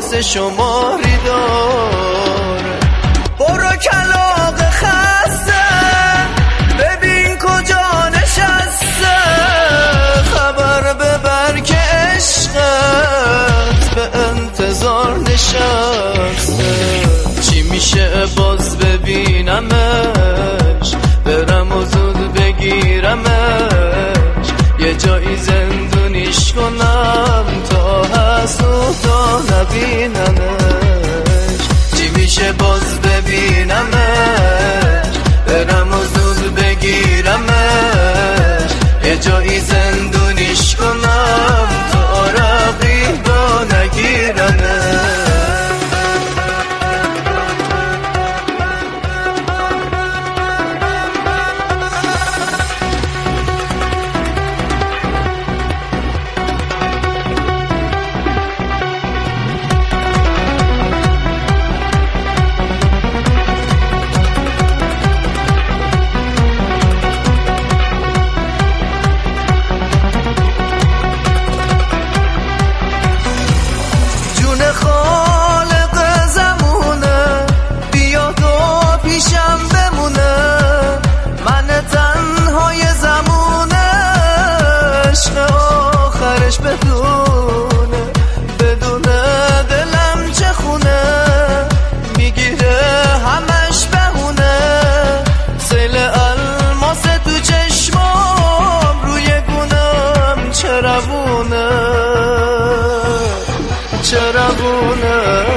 لحظه شماری داره. برو کلاغ خسته ببین کجا نشسته، خبر ببر که عشقت به انتظار نشسته. چی میشه باز ببینمش، برم و زود بگیرمش، یه جایی زندونیش کنم تا حسود تا نبینمش. چی میشه باز ببینمش، برم و زود بگیرمش، یه جایی زندونیش کنم تا رقیبا نگیرمش. خالق زمونه بیاد و پیشم بمونه، من تنهای زمونه، عشق آخرش بدونه، بدونه دلم چه خونه، میگیره همش بهونه، سیل الماس تو چشمام، روی گونم چربونه چربونه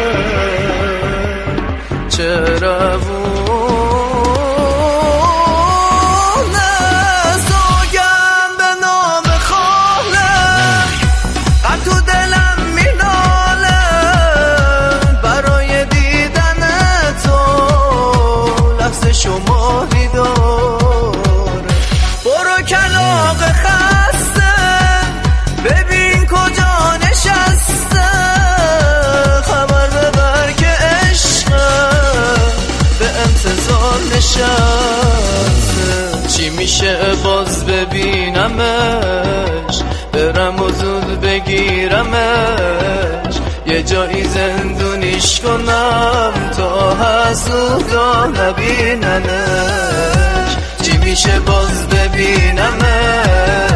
سوگم به نام خالق، غم تو دلم میناله، برای دیدن تو لحظه شماری داره. برو کلاغ خسته ببین کجا نشسته، خبر ببر که عشقت به انتظار نشسته. چی میشه باز ببینمش، برم و زود بگیرمش، یه جایی زندونیش کنم تا حسودا نبیننش. چی میشه باز ببینمش،